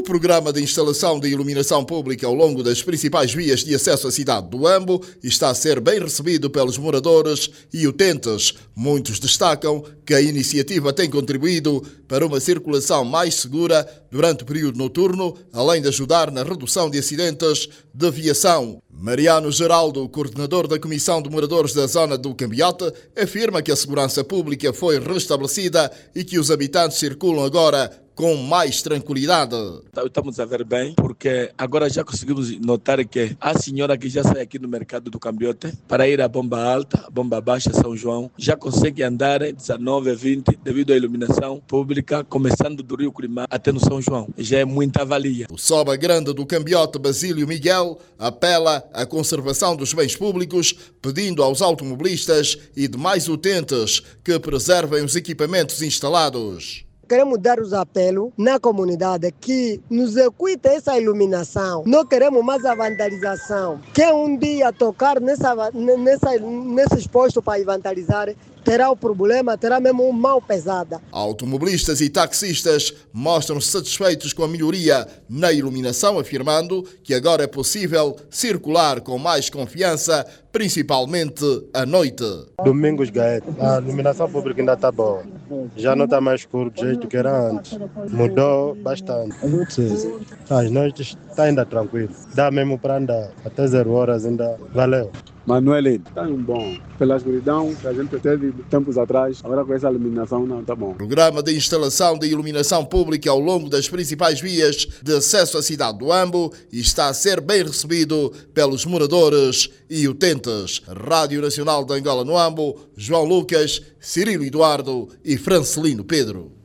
programa de instalação de iluminação pública ao longo das principais vias de acesso à cidade do Ambo está a ser bem recebido pelos moradores e utentes. Muitos destacam que a iniciativa tem contribuído para uma circulação mais segura durante o período noturno, além de ajudar na redução de acidentes de viação. Mariano Geraldo, coordenador da Comissão de Moradores da Zona do Cambiote, afirma que a segurança pública foi restabelecida e que os habitantes circulam agora com mais tranquilidade. Estamos a ver bem, porque agora já conseguimos notar que a senhora que já sai aqui no mercado do Cambiote para ir à Bomba Alta, Bomba Baixa, São João, já consegue andar 19 a 20 devido à iluminação pública, começando do Rio Curimá até no São João. Já é muita valia. O Soba Grande do Cambiote, Basílio Miguel, apela à conservação dos bens públicos, pedindo aos automobilistas e demais utentes que preservem os equipamentos instalados. Queremos dar os apelos na comunidade que nos equite essa iluminação. Não queremos mais a vandalização. Quem um dia tocar nesses postos para vandalizar, terá o problema, terá mesmo um mal pesado. Automobilistas e taxistas mostram-se satisfeitos com a melhoria na iluminação, afirmando que agora é possível circular com mais confiança, principalmente à noite. Domingos Gaeta, a iluminação pública ainda está boa. Já não está mais escuro do jeito que era antes. Mudou bastante. Sim. As noites está ainda tranquilo. Dá mesmo para andar até 0 horas ainda. Valeu. Manuelino, está bom. Pela escuridão que a gente teve tempos atrás, agora com essa iluminação não está bom. O programa de instalação de iluminação pública ao longo das principais vias de acesso à cidade do Ambo está a ser bem recebido pelos moradores e utentes. Rádio Nacional de Angola no Ambo, João Lucas, Cirilo Eduardo e Francelino Pedro.